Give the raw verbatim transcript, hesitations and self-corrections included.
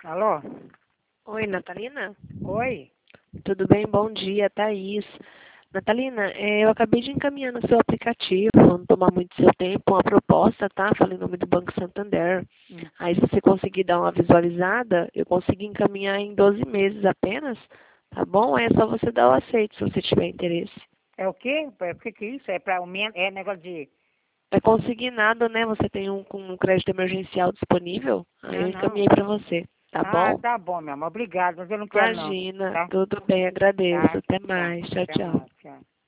Alô? Oi, Natalina? Oi? Tudo bem? Bom dia, Thaís. Natalina, é, eu acabei de encaminhar no seu aplicativo, não tomar muito seu tempo, uma proposta, tá? Falei em nome do Banco Santander. Hum. Aí, se você conseguir dar uma visualizada, eu consegui encaminhar em doze meses apenas, tá bom? Aí é só você dar o aceito, se você tiver interesse. É o quê? É, o que que é isso? É para aumento? É negócio de... É consignado, né? Você tem um com um crédito emergencial disponível, aí Não, eu não. encaminhei para você, tá Ah, bom? tá bom, meu amor. Obrigado, mas eu não quero não. Imagina, Tá? tudo bem, agradeço. Tá, Até tchau. mais. Tchau, Até tchau. mais, tchau.